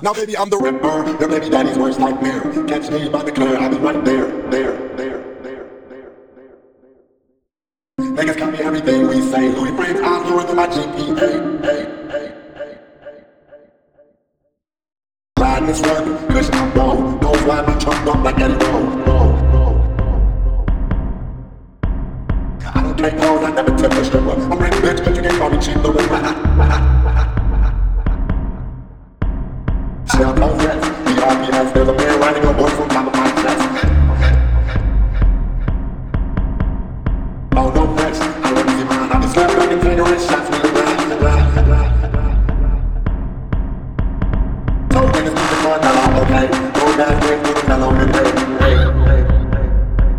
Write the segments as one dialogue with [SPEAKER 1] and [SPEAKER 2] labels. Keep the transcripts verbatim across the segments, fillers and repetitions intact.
[SPEAKER 1] Now baby, I'm the ripper, your baby daddy's worst nightmare. Catch me by the curb, I'll be right there, there, there, there, there, there. Niggas copy everything we say. Louis frames eyes lower than my G P A. Hey, hey, hey, hey, hey. Riding this work, cushion I'm low. Don't ride my trunk up like Eddie Roll. I don't take hoes, I never tip a stripper. I'm rich bitch, but you can't call me cheap, the ripper. Shell no threats, the R P S, there's a man riding a horse on top of my chest. Oh no threats, I let me see mine. I'll be slapping back and taking wrist shots with the grind. So niggas keep the car mellow, okay? Go down quick with the mellow and hey, hey, hey, hey.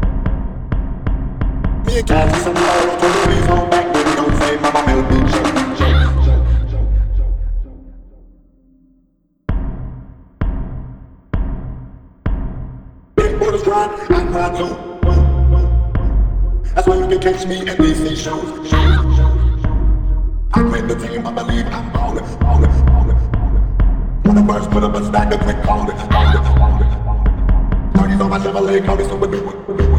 [SPEAKER 1] Me and Cassie some low, put the police home back, baby, don't say mama milk me joke. Borders grind, I grind too. That's why you can catch me at these shows. I quit the team, I believe I'm ballin', ballin', ballin', ballin'. When the first put up a stack of quick callin', callin', callin', callin'. thirties on my Chevrolet, call me super duper.